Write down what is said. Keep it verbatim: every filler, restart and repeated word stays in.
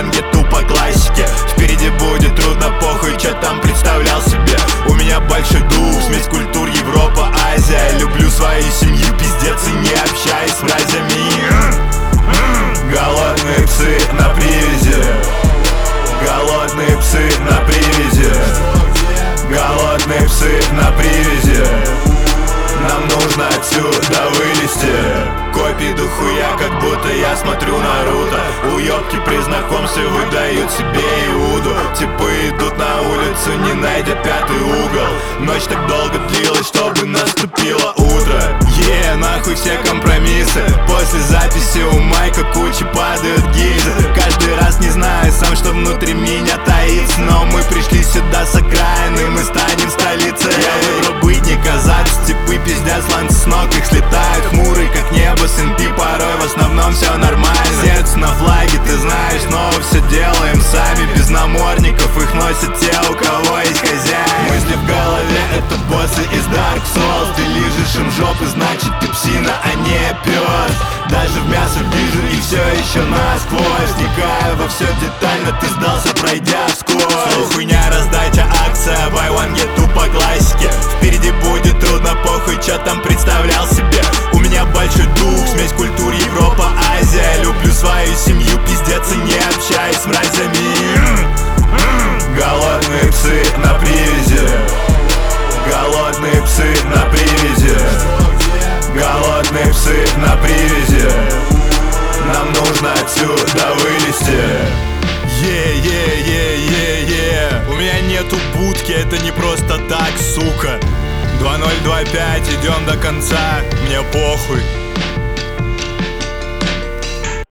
one, get two по классике. Впереди будет трудно, похуй, чё там представлял себе. У меня большой дух, смесь культур, Европа, Азия. Люблю свою семью, пиздец, и не общаюсь с мразями. Голодные псы на привязи. Голодные псы на привязи. Голодные псы на привязи. Нам нужно отсюда вылезти. Копии дохуя, как будто я смотрю Наруто. Уёбки при знакомстве выдают себе Иуду. Типы идут на улицу, не найдя пятый угол. Ночь так долго длилась, чтобы наступило утро. Е, нахуй все компромиссы. После записи у Майка кучи падают гильзы. Каждый раз не знаю сам, что внутри меня таится. Но мы пришли сюда с окраины, мы станем столицей. Я выбрал быть не казаться, типы пиздят сланцы с ног. Их слетают хмурый, как небо с эн пи. Порой в основном все нормально. Зец на флаге, ты знаешь, снова все делаем сами. Без намордников их носят те, у кого есть хозяин. Мысли в голове, это боссы из Dark Souls. Ты лижешь им жопы, значит ты псина, а не пёс. Даже в мясо вижу и все еще насквозь. Вникая во все детально, ты сдался, пройдя вскользь. Все хуйня, раздача, акция, buy one, get two по классике. Впереди будет трудно, похуй, чё там представлял себе. У меня большой дух, смесь культур, Европа, Азия. Люблю свою семью, пиздец, и не общаюсь с мразями. Голодные псы на привязи. Голодные псы на привязи. Голодные псы на привязи. Нам нужно отсюда вылезти. Е-е-е-е-е. У меня нету будки, это не просто так, сука. Два ноль два пять, идем до конца, мне похуй.